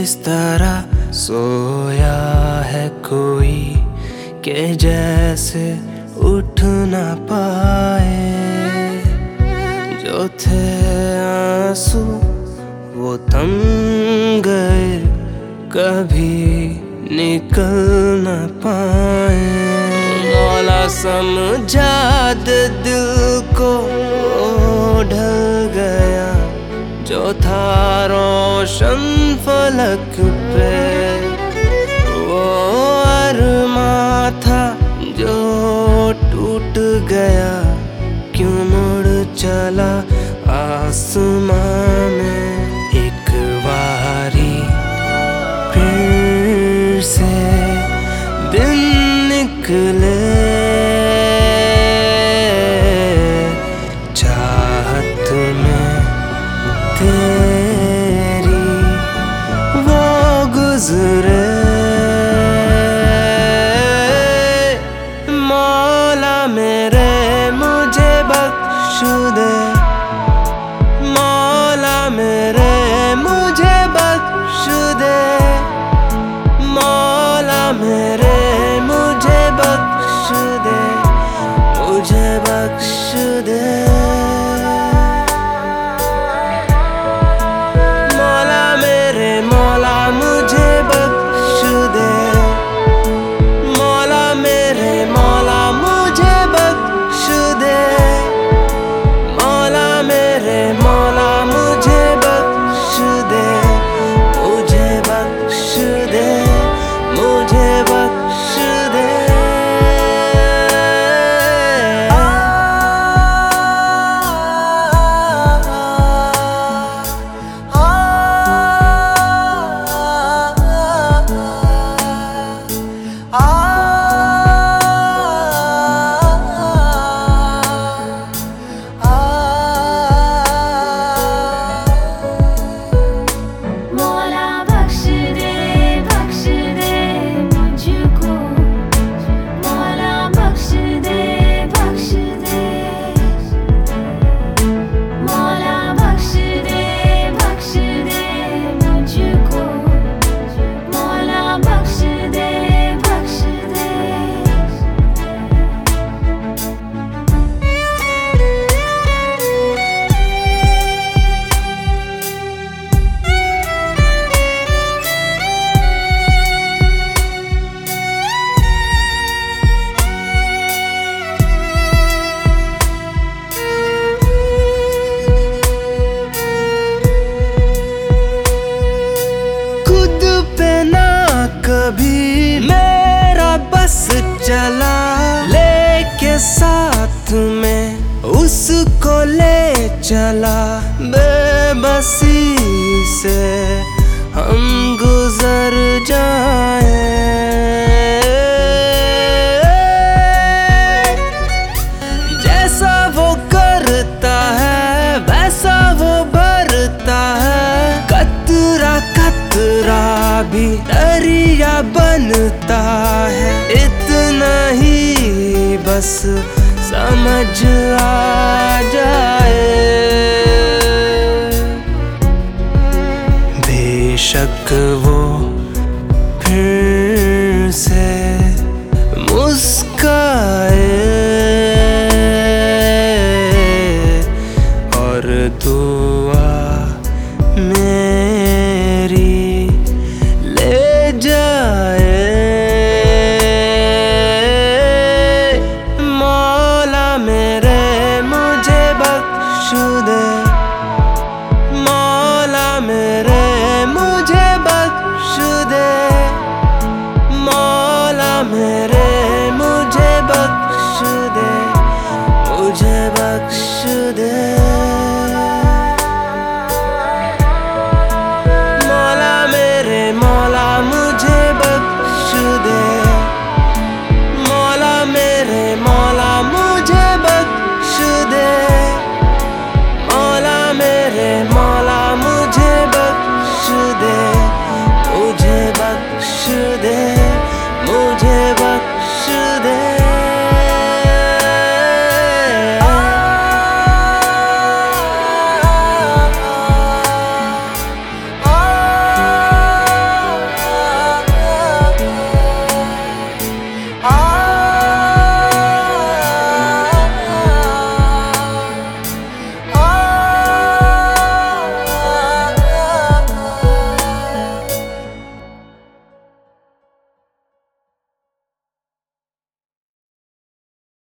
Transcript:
इस तरह सोया है कोई के जैसे उठ न पाए। जो थे आंसू वो थम गए, कभी निकल न पाए। मौला समझा दे दिल को, वो ढल गया जो था रोशन फलक पे। वो अरमा था जो टूट गया, क्यों मुड़ चला आसमां में। एक बारी फिर से दिन निकले, चाहत में तेरी वो गुजरे। मौला मेरे मुझे बख्श दे, मौला मेरे मुझे बख्श दे, मौला मेरे मुझे बख्श दे, मुझे बख्श दे। मौला मेरे मौला मुझे बख्श दे, मौला मेरे मौला मुझे बख्श दे, मौला मेरे मौला मुझे बख्श दे, मुझे बख्श दे, मुझे बख्श दे। कभी मेरा बस चला, लेके साथ में उसको ले चला। बेबसी से हम गुजर जाए, जैसा वो करता है वैसा वो भरता है। कतरा कतरा भी दरिया बनता है, इतना ही बस समझ आ जाए। बेशक वो